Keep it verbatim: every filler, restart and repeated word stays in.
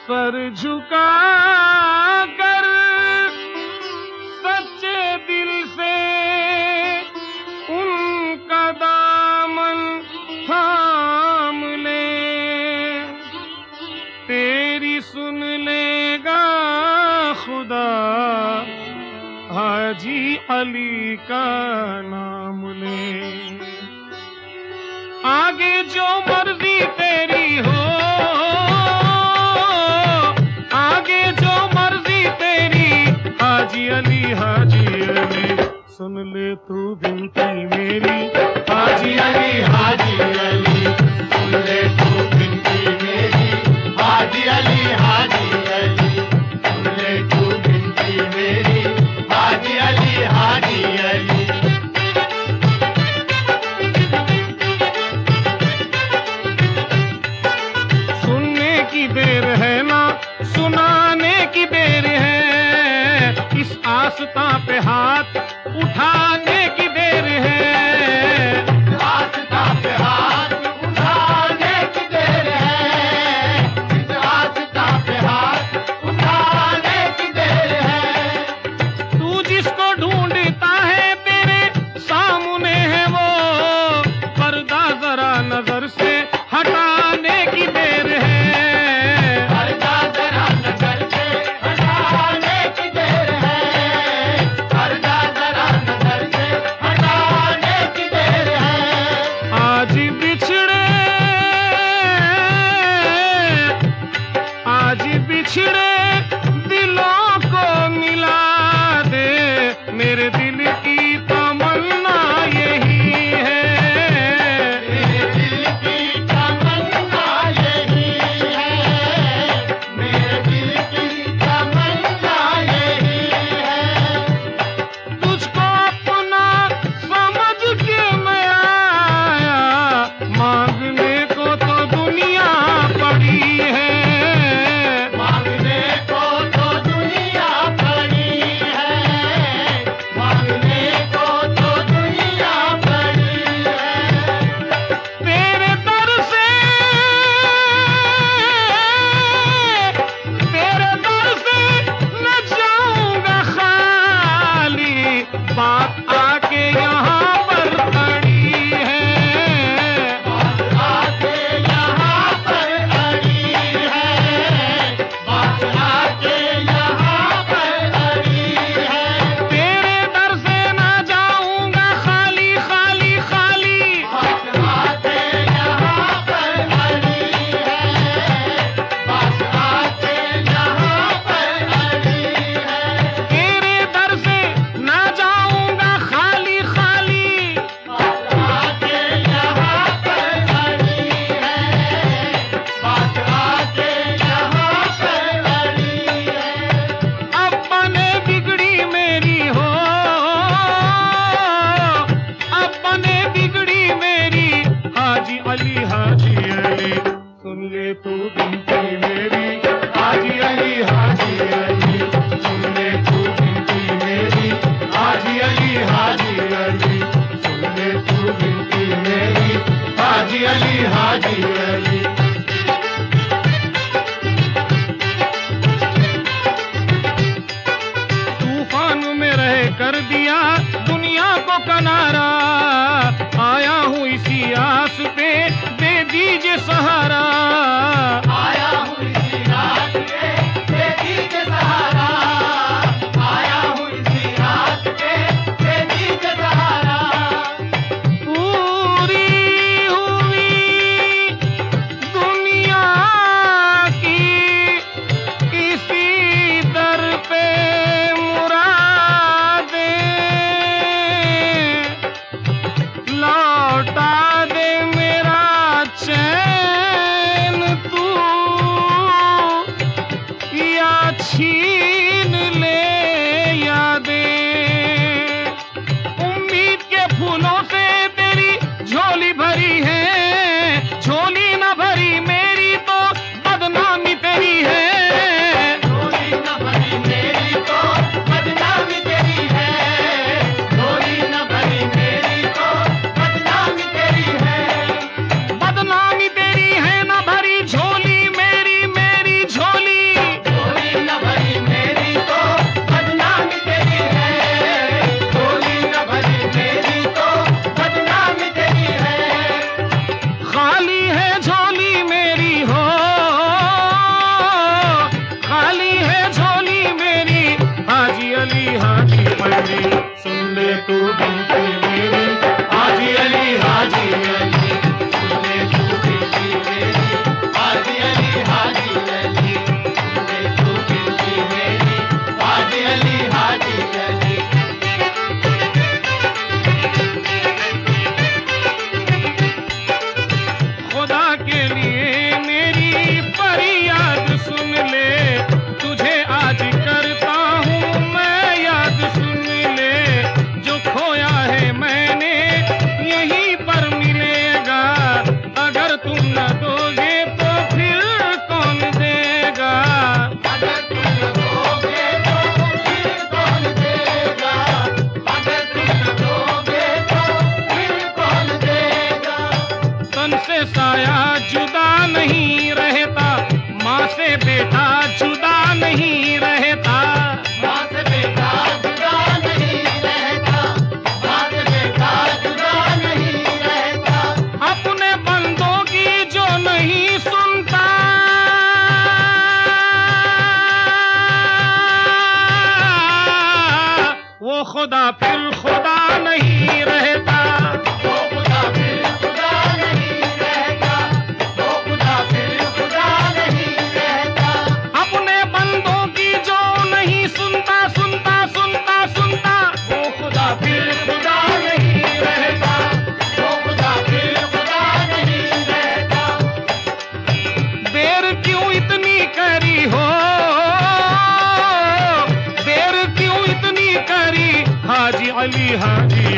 Sir झुका कर सच्चे दिल से उनका दामन थाम ले, तेरी सुन लेगा खुदा हाजी अली का नाम ले। आगे जो मर्जी तेरी हो, आगे जो मर्जी तेरी, हाजी अली हाजी अली सुन ले तू बिनती मेरी, हाजी अली हाजी अली सुन ले तू बिनती मेरी, हाजी अली हाजी अली सुन ले तू बिनती मेरी, हाजी अली हाजी अली। सुनने की देर है ना सुनाने की देर है, इस आस्था पे हाथ उठाने की देर है, आस्था पे हाथ उठाने की देर है, इस आस्था पे हाथ उठाने की देर है। तू जिसको ढूंढता है तेरे सामने है वो, पर्दा जरा नजर से हटाने की देर है, पर्दा जरा नजर से हटाने की देर है, पर्दा जरा नजर से हटाने की देर है। आज बिछड़े आज बिछड़े दिलों को मिला दे, मेरे दिल की तमन्ना यही है, मेरे दिल की तमन्ना यही है, मेरे दिल की तमन्ना यही है। तुझको अपना समझ के मैं आया, मांगने को तो दुनिया पड़ी है, मांगने को तो दुनिया पड़ी है, मांगने को तो दुनिया पड़ी है। तेरे दर से तेरे दर से न जाऊंगा खाली, बात आके यहाँ पर खड़ी है, बात आके यहाँ पर खड़ी है, बात आके यहाँ पर खड़ी है। तेरे दर से न जाऊंगा खाली खाली खाली, बात आके यहाँ पर खड़ी है, बात आके यहाँ पर खड़ी है। तेरे दर से न जाऊंगा खाली खाली, बात आके यहाँ पर खड़ी है, बात आके यहाँ पर खड़ी है। अब बने बिगड़ी मेरी हो, अब बने बिगड़ी मेरी, हाजी अली हाजी अली सुन ले तू बिनती मेरी, हाजी अली हाजी अली सुन ले तू बिनती मेरी, हाजी अली हाजी अली सुन ले तू बिनती मेरी, हाजी अली हाजी अली। तूफान में रह कर दिया दुनिया को किनारा, आया हूँ इसी आस पे दे दीजिए सहारा, आया हूँ इसी आस पे दे दीजिए सहारा, आया हूँ इसी आस पे दे दीजिए सहारा। पूरी हुई खुदा फिर खुदा नहीं रहता, वो खुदा फिर खुदा नहीं रहता, वो खुदा फिर खुदा नहीं रहता। अपने बंदों की जो नहीं सुनता सुनता सुनता सुनता, वो खुदा फिर खुदा नहीं रहता, वो खुदा फिर खुदा नहीं रहता। देर क्यों इतनी करी हो, देर क्यों इतनी करी हाजी अली हाजी